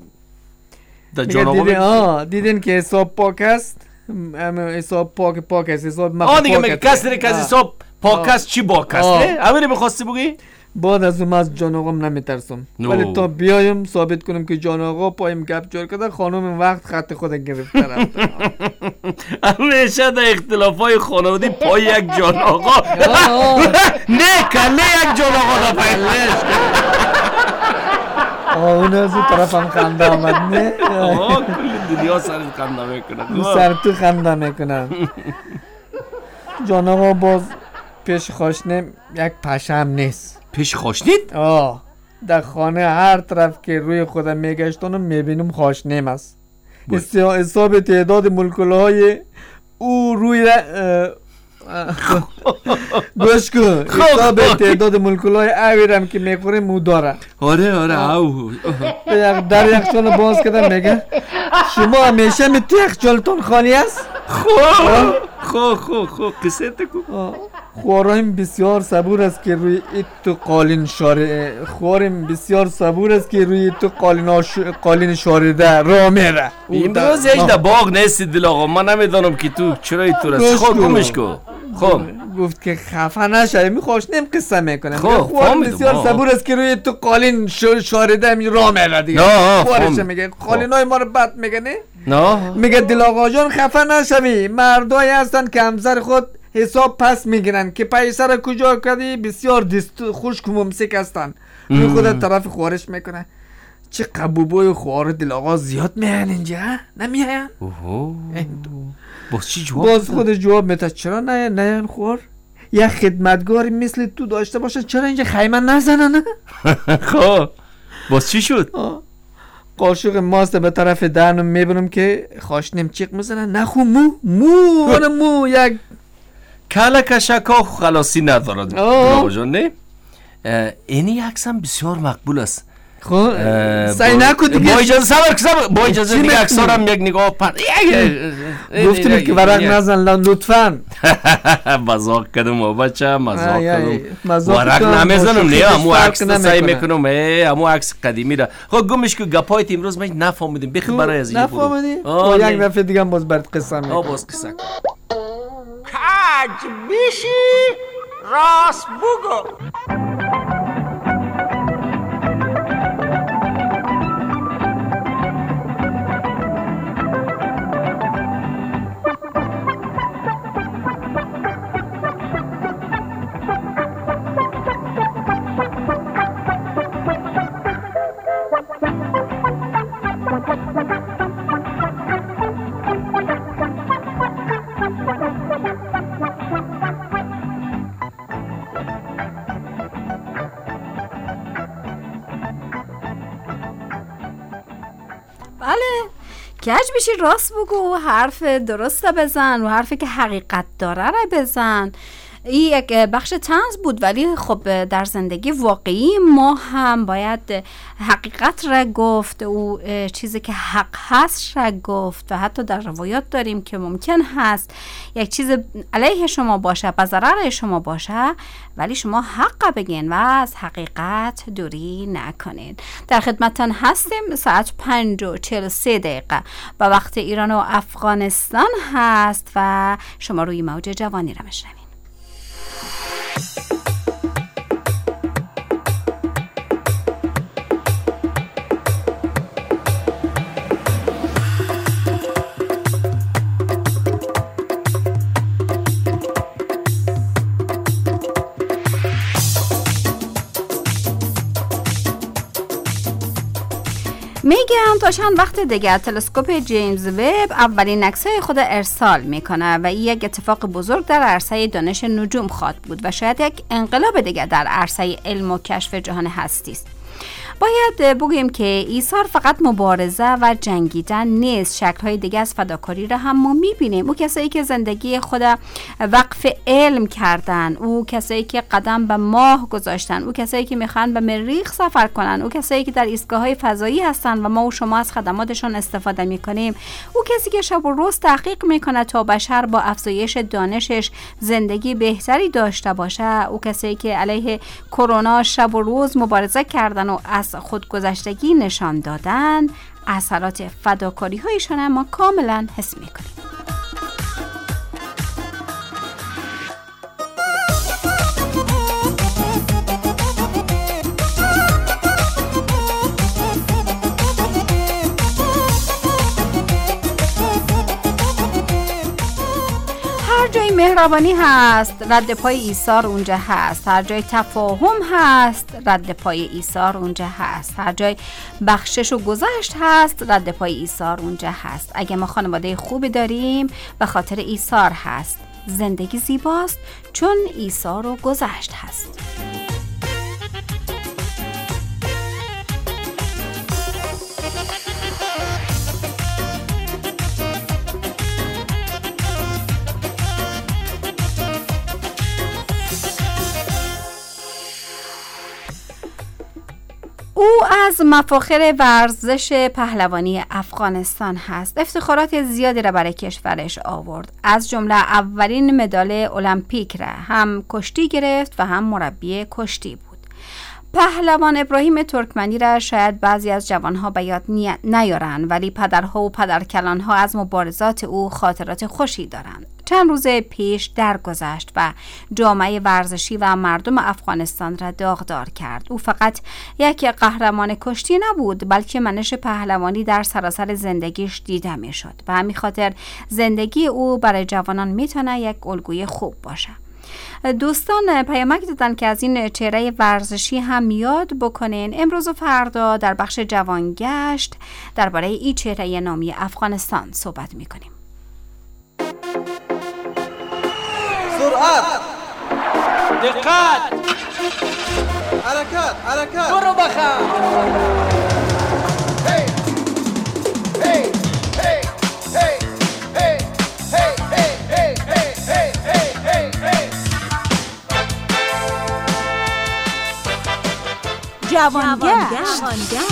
دیدین آه دیدین که حساب پاک هست حساب پاک پاک هست حساب آه دیگه میگه کس دیگه کس حساب پاک هست چی پاک هست نه؟ همینه بخواستی بگی؟ بعد از اون از جان آقام نمیترسم ولی تا بیایم ثابت کنم که جان آقا پایم گپ جور کرده خانم وقت خط خود گرفته رفته. همیشه در اختلاف های خانوادی پای یک جان آقا نه کله یک جان آقا را پایلش اون از اون طرف هم خنده آمد نه کلی دنیا سرش خنده میکنه سر تو خنده میکنه. جان آقا باز پیش خاشنه یک پشم نیست. پیش خاشنید؟ آه در خانه هر طرف که روی خودم میگشتانم میبینم خاشنیم است. حساب تعداد مولکوله های او روی گوش کن حساب تعداد مولکوله های اویرم که میخوریم او داره. آره آره او در یخچال باز کردم میگه شما همیشه می تو یخچالتون خالی است؟ خو خو خو خو قصه تکو. خوارم بسیار صبور است که روی تو قالین شاره خوارم بسیار صبور است که روی تو قالین قالین شارده را میره. امروز هیچ در باغ نیستی دل آقا، من نمیدانم که تو چرا اینطور است. خب گمش کو. خب گفت که خفه نشه، میخواش نیم قصه میکنه. خب خوارم بسیار صبور است که روی تو قالین شارده می را میره دیگه. خوارش میگه قالینای ما رو بد میگه نه؟ نه میگه دل آقا جان خفه نشوی، مردایی هستن که همسر خود حساب پس میگیرن که پیسر کجا کردی، بسیار دست خشک و ممسک هستن. روی خودت طرف خوارش میکنه. چه قبوبای خوار دل آقا زیاد میهن اینجا نمیهن؟ اوه باز چی جواب باز خودش جواب میده چرا نه نه خوار یه خدمتگاری مثل تو داشته باشه چرا اینجا خیمه نزنن؟ خب باز چی شد؟ قاشق ماست به طرف دهنم میبینم که خاشنیم چیق میزنن. نخو مو مو مو یک کالا کشکا خلاصی ندارد بابا جان نه؟ اینی عکس هم بسیار مقبول است. خب سعی نکن دیگه. با اجازه صبر صبر با اجازه دیگه عکسارم یک نگاه پر گفتم که ورق نزن لطفاً. مزاق کردم و بچه مزاق کردم ورق نمیزنم نه همو عکس سعی میکنم همو عکس قدیمی را. خب گمش که گپایت امروز من نفهمیدم بخی برای از اینجا برو. نفهمیدی؟ یک دفعه دیگه باز برات قصه میگم. آه باز قصه کج بیشی راست بگو. کج بشی راست بگو، حرف درست بزن و حرفی که حقیقت داره را بزن. این یک بخش طنز بود ولی خب در زندگی واقعی ما هم باید حقیقت را گفت و چیزی که حق هست را گفت و حتی در روایات داریم که ممکن هست یک چیز علیه شما باشه به ضرر شما باشه ولی شما حق بگین و از حقیقت دوری نکنین. در خدمتتان هستیم. ساعت پنج و چهل و سه دقیقه به وقت ایران و افغانستان هست و شما روی موج جوانی را میشنوید. میگم تا چند وقت دیگه تلسکوپ جیمز وب اولین عکسای خود ارسال میکنه و این یک اتفاق بزرگ در عرصه دانش نجوم خواهد بود و شاید یک انقلاب دیگه در عرصه علم و کشف جهان هستی است. باید بگوییم که ایثار فقط مبارزه و جنگیدن نیست، شکل‌های دیگه از فداکاری را هم ما می‌بینیم. او کسایی که زندگی خود وقف علم کردن، او کسایی که قدم به ماه گذاشتن، او کسایی که میخوان به مریخ سفر کنن، او کسایی که در ایستگاه‌های فضایی هستن و ما و شما از خدماتشون استفاده می‌کنیم، او کسی که شب و روز تحقیق میکنه تا بشر با افزایش دانشش زندگی بهتری داشته باشه، او کسایی که علیه کرونا شب و روز مبارزه کردن و از خودگذشتگی نشان دادن، اثرات فداکاری هایشان ما کاملا حس میکنیم. هر جای مهربانی هست رد پای ایثار اونجا هست، هر جای تفاهم هست رد پای ایثار اونجا هست، هر جای بخشش و گذشت هست رد پای ایثار اونجا هست. اگه ما خانواده خوبی داریم به خاطر ایثار هست. زندگی زیباست چون ایثار و گذشت هست. او از مفاخر ورزش پهلوانی افغانستان هست. افتخارات زیادی را برای کشورش آورد، از جمله اولین مدال المپیک را هم کشتی گرفت و هم مربی کشتی بود. پهلوان ابراهیم ترکمنی را شاید بعضی از جوانها به یاد نیارند، ولی پدرها و پدرکلانها از مبارزات او خاطرات خوشی دارند. چند روز پیش درگذشت و جامعه ورزشی و مردم افغانستان را داغدار کرد. او فقط یک قهرمان کشتی نبود، بلکه منش پهلوانی در سراسر زندگیش دیده می شد. به همین خاطر زندگی او برای جوانان میتونه یک الگوی خوب باشه. دوستان پیامک دادن که از این چهره ورزشی هم یاد بکنین. امروز و فردا در بخش جوانگشت درباره این چهره نامی افغانستان صحبت میکنیم. سرعت، دقت، حرکت، حرکت، برو بخم. هی هی هی هی هی هی هی هی هی هی. جوانگشت.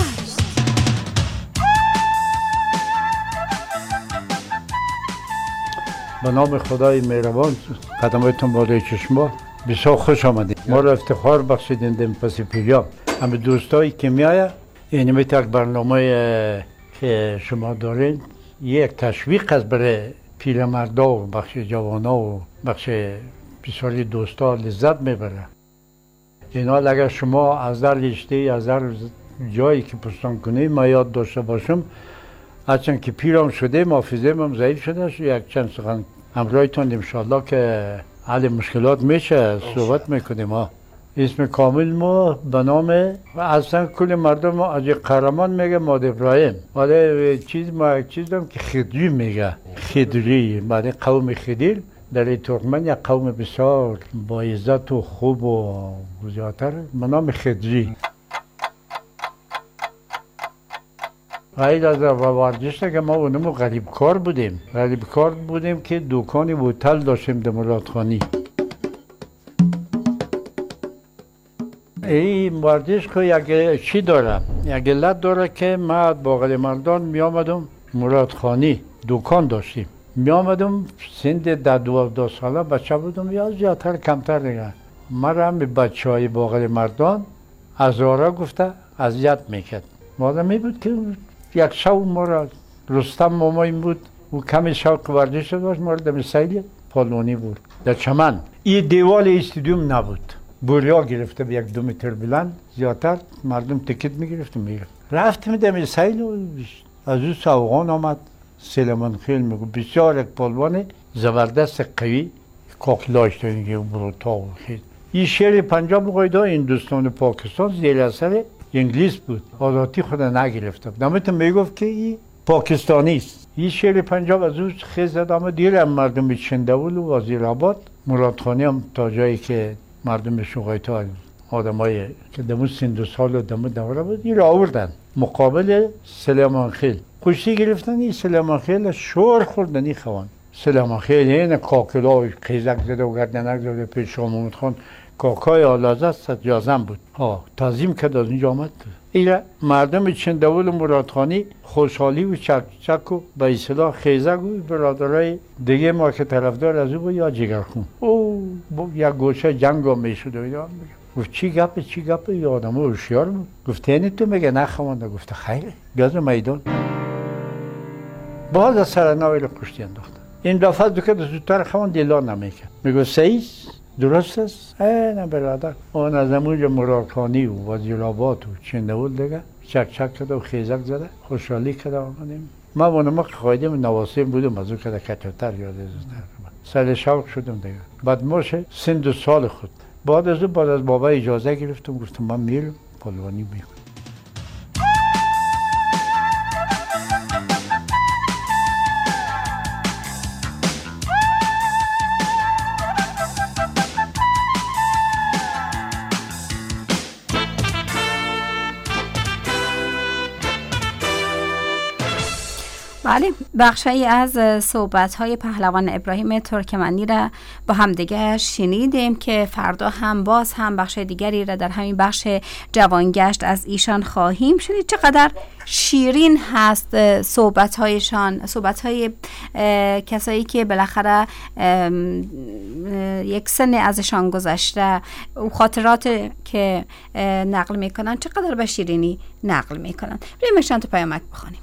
به نام خدای مهربان، قدمایتون بالای چشما. بسیار خوش آمدید. ما را افتخار بخشیدین دم پس پیریا. همه دوستایی که میایه، یعنی می یک برنامه که شما دارین یک تشویق از برای پیرمردا و بخش جوانا و بخش بسیاری دوستا لذت میبره. این حال اگر شما از در رشته از در جایی که پرسان کنید ما یاد داشته باشم، هرچند که پیرم شده، حافظه هم ضعیف شده، یک چند سخن همراهتون انشالله که حل مشکلات میشه صحبت میکنیم. ها اسم کامل ما به نام اصلا کل مردم ما از قهرمان میگه ماد ابراهیم، ولی چیز ما یک چیز دارم که خدری میگه. خدری معنی قوم خدیر در ترکمن یک قوم بسیار با عزت و خوب و زیادتر به نام خدری. غیر از ورزش که ما اونمو غریب کار بودیم غریب کار بودیم که دکانی بوتل داشتیم در مرادخانی. این ورزش که یک چی داره، یک علت داره که ما باقل مردان می آمدم مرادخانی دکان داشتیم، می آمدم سند در دو دو ساله بچه بودم یا زیادتر کمتر دیگه. مرا هم بچه های باقل مردان از آرا گفته اذیت میکرد. مادمی بود که یک شو ما را رستم مامایم بود و کمی شوق ورزش داشت، ما را در سیل پالونی بود در چمن. این دیوال استادیوم نبود، بوریا گرفته به یک دو متر بلند زیادتر، مردم تکت میگرفت و میگرفت. رفتیم در سیل و از او سوغان آمد سلیمان خیل میگو بسیار یک پالوان زبردست قوی کاکلاش داریم بروتا و خیل. این شهر پنجاب قایده هندوستان و پاکستان زیر اثر انگلیس بود، آزادی خود نگرفته بود. نمیتون میگفت که این پاکستانی است. این شهر پنجاب از او خیز دامه دیر هم مردم چندول و وزیرآباد مرادخانی هم تا جایی که مردم شوقایتا آدمای که دمو سند سال و دمو دوره بود این را آوردن مقابل سلیمان خیل. کشتی گرفتن. این سلیمان خیل شور خوردنی خوان. سلیمان خیل این کاکلا و خیزک زده و گردنک زده پیش شاه محمود خان کاکای آلازه سجازم بود. ها تازیم که از اینجا آمد. ایره مردم چندول و مرادخانی خوشحالی و چک چک و به اصطلاح خیزک و برادرای دیگه ما که طرفدار از او بود یا جگرخون. او یک گوشه جنگ هم میشد و اینا. گفت چی گپه چی گپه؟ یه آدم هوشیار بود. گفت اینی تو میگه نخوانده؟ گفت خیلی گاز میدان. باز از سرناوی رو کشتی انداختن. این دفعه دو که زودتر خوان دیلا نمیکرد. میگه سیز درست است؟ نه برادر. اون از اموج مرادخانی و وزیرآباد و چندول دیگه چک چک کرده و خیزک زده خوشحالی کرده آمدیم. ما اونما که خواهیدیم نواسیم بودم از او که کتوتر یاده زودتر. سر شوق شدم دیگه. بعد موشه سن دو سال خود. بعد از بعد از بابا اجازه گرفتم گفتم من میرم پهلوانی میکنم. بله، بخشی از صحبت‌های پهلوان ابراهیم ترکمنی را با هم دیگه شنیدیم که فردا هم باز هم بخش دیگری را در همین بخش جوانگشت از ایشان خواهیم شنید. چقدر شیرین هست صحبت‌هایشان، صحبت‌های کسایی که بالاخره یک سن ازشان گذشته، خاطرات که نقل میکنن چقدر به شیرینی نقل میکنن. بریم چند تا پیامک بخونیم.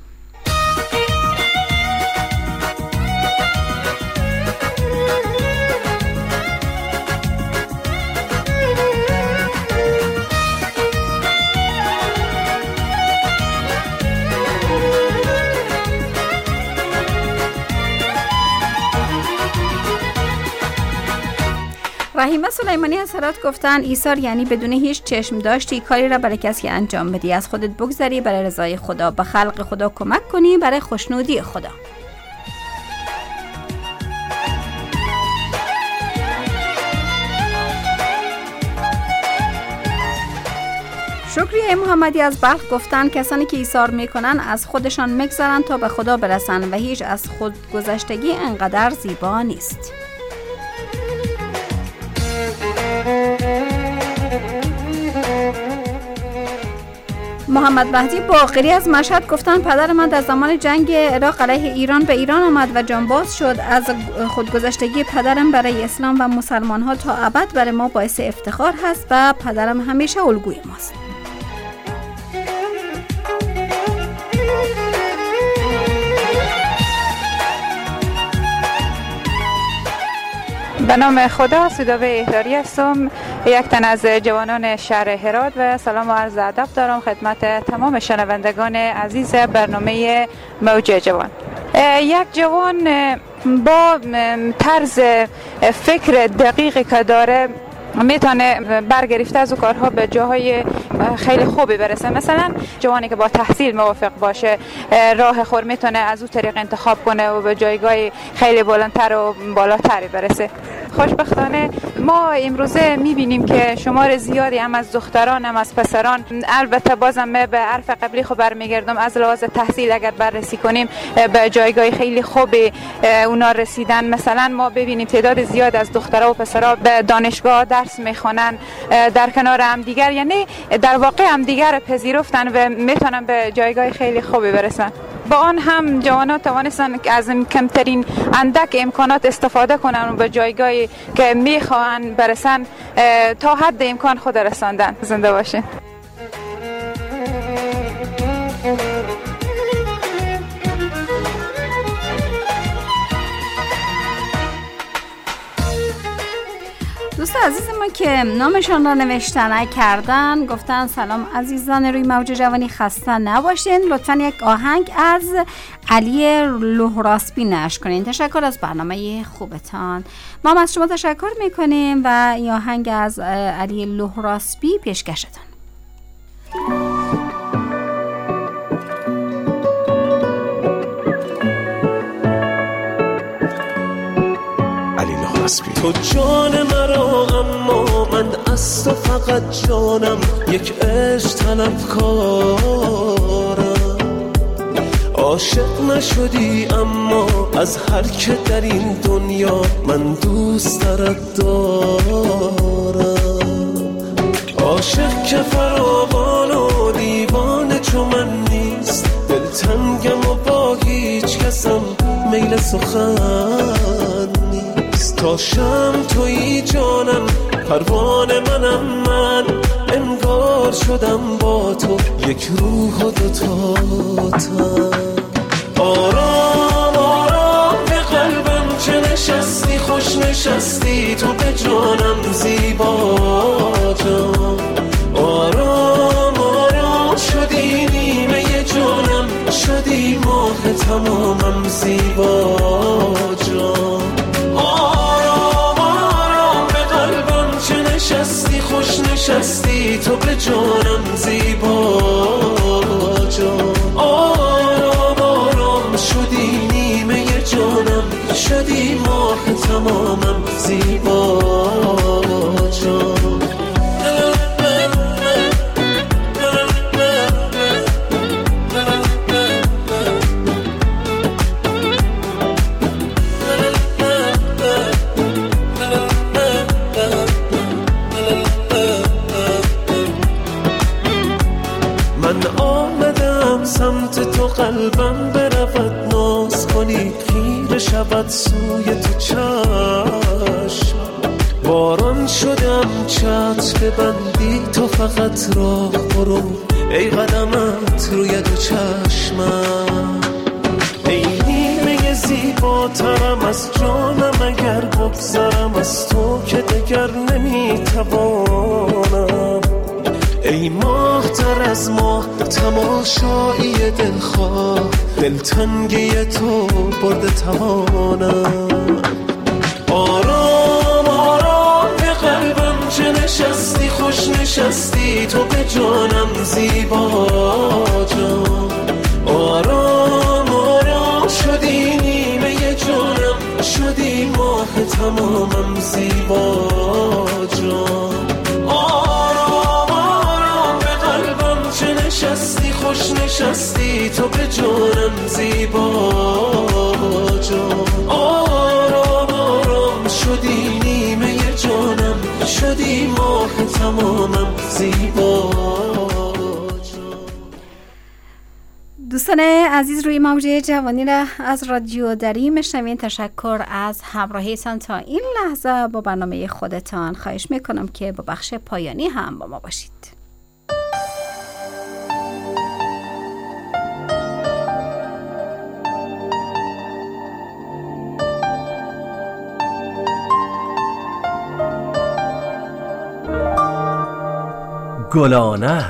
رحیمه سلیمانی از هرات گفتن ایثار یعنی بدون هیچ چشم داشتی کاری را برای کسی انجام بدی، از خودت بگذری برای رضای خدا، به خلق خدا کمک کنی برای خوشنودی خدا. شکریه محمدی از بلخ گفتن کسانی که ایثار میکنن از خودشان میگذرن تا به خدا برسن و هیچ از خود گذشتگی انقدر زیبا نیست. محمد مهدی باقری از مشهد گفتن پدر من در زمان جنگ عراق علیه ایران به ایران آمد و جانباز شد. از خودگذشتگی پدرم برای اسلام و مسلمان ها تا ابد برای ما باعث افتخار هست و پدرم همیشه الگوی ماست. به نام خدا، سودابه احضاری هستم، یک تن از جوانان شهر هرات و سلام و عرض ادب دارم خدمت تمام شنوندگان عزیز برنامه موج جوان. یک جوان با طرز فکر دقیقی که داره میتونه برگرفته از او کارها به جاهای خیلی خوبی برسه. مثلا جوانی که با تحصیل موافق باشه راه خور میتونه از او طریق انتخاب کنه و به جایگاه خیلی بلندتر و بالاتری برسه. خوشبختانه ما امروزه میبینیم که شمار زیادی هم از دختران هم از پسران، البته بازم به عرف قبلی خود برمیگردم، از لحاظ تحصیل اگر بررسی کنیم به جایگاه خیلی خوبی اونا رسیدن. مثلا ما ببینیم تعداد زیاد از دخترها و پسرها به دانشگاه درس میخونن در کنار هم دیگر، یعنی در واقع هم دیگر پذیرفتن و میتونن به جایگاه خیلی خوبی برسن. با آن هم جوانان توانستن از کمترین اندک امکانات استفاده کنن و به جایگاهی که میخوان برسن تا حد امکان خود رساندن. زنده باشین. دوست عزیز ما که نامشان را نوشته نکردن گفتن سلام عزیزان روی موج جوانی، خسته نباشین. لطفا یک آهنگ از علی لهراسبی نشر کنین. تشکر از برنامه خوبتان. ما از شما تشکر میکنیم و این آهنگ از علی لهراسبی پیشکشتان. تو جان مرا اما من از تو فقط جانم، یک عشق طلبکارم. عاشق نشدی اما از هر که در این دنیا من دوست دارد دارم. عاشق که فراوان و دیوانه چو من نیست، دلتنگم و با هیچ کسم میل سخن نیست. تا شم تویی جانم، پروانه منم من، انگار شدم با تو یک روح و دوتا تن. آرام آرام به قلبم چه نشستی، خوش نشستی تو به جانم زیبا جان. آرام آرام شدی نیمه جانم، شدی ماه تمامم زیبا جان. آرام آرام به قلبم چه نشستی، خوش نشستی تو به جانم زیبا جان. آرام آرام شدی نیمه جانم، شدی ماه تمامم زیبا جان. من آمدم سمت تو قلبم برود ناز کنی خیره شود سوی تو چشم باران شدم چت ببندی تو فقط راه برو ای قدمت روی دو چشمم ای نیمه زیباترم از جانم اگر بگذرم از تو که دگر نمیتوانم ای ماه تر از ماه تماشایی دلخواه دلتنگی تو برده توانم آرام آرام به قلبم چه نشستی خوش نشستی تو به جانم زیبا جان آرام آرام شدی نیمه جانم شدی ماه تمامم زیبا جان آرام آرام به قلبم چه نشستی خوش نشستی تو به جانم زیبا جان آرام آرام شدی نیمه جانم شدی ماه تمامم زیبا. دوستان عزیز روی موج جوانی را از رادیو دری میشنوین. تشکر از همراهیتان تا این لحظه با برنامه خودتان. خواهش میکنم که با بخش پایانی هم با ما باشید. گلانه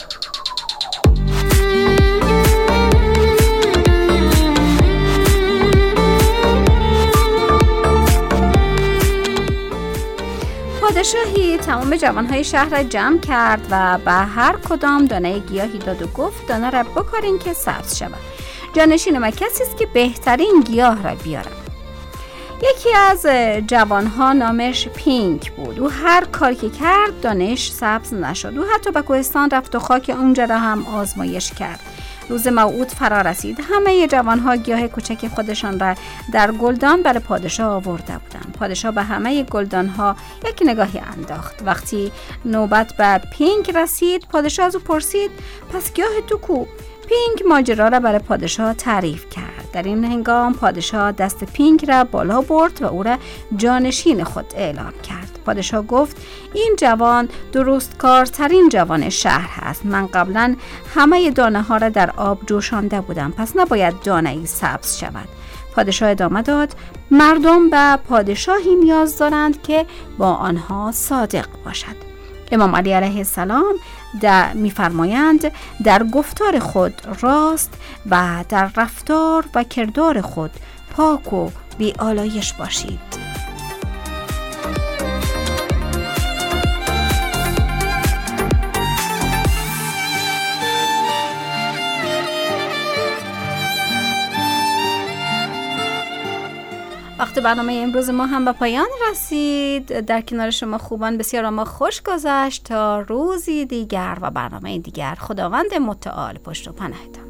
پادشاهی تمام جوانهای شهر را جمع کرد و به هر کدام دانه گیاهی داد و گفت دانه را بکارین که سبز شود. جانشین ما کسی است که بهترین گیاه را بیارد. یکی از جوانها نامش پینک بود. او هر کاری که کرد دانش سبز نشد. او حتی به کوهستان رفت و خاک اونجا را هم آزمایش کرد. روز موعود فرا رسید. همه جوانها گیاه کوچک خودشان را در گلدان برای پادشاه آورده بودند. پادشاه به همه گلدانها یک نگاهی انداخت. وقتی نوبت به پینک رسید پادشاه از او پرسید پس گیاه تو کو؟ پینک ماجرا را برای پادشاه تعریف کرد. در این هنگام پادشاه دست پینک را بالا برد و او را جانشین خود اعلام کرد. پادشاه گفت این جوان درستکارترین جوان شهر است. من قبلا همه دانه ها را در آب جوشانده بودم، پس نباید دانه ای سبز شود. پادشاه ادامه داد مردم به پادشاهی نیاز دارند که با آنها صادق باشد. امام علی علیه السلام در می‌فرمایند در گفتار خود راست و در رفتار و کردار خود پاک و بی آلایش باشید. وقت برنامه امروز ما هم به پایان رسید. در کنار شما خوبان بسیار ما خوش گذشت. تا روزی دیگر و برنامه دیگر، خداوند متعال پشت و پناهتان.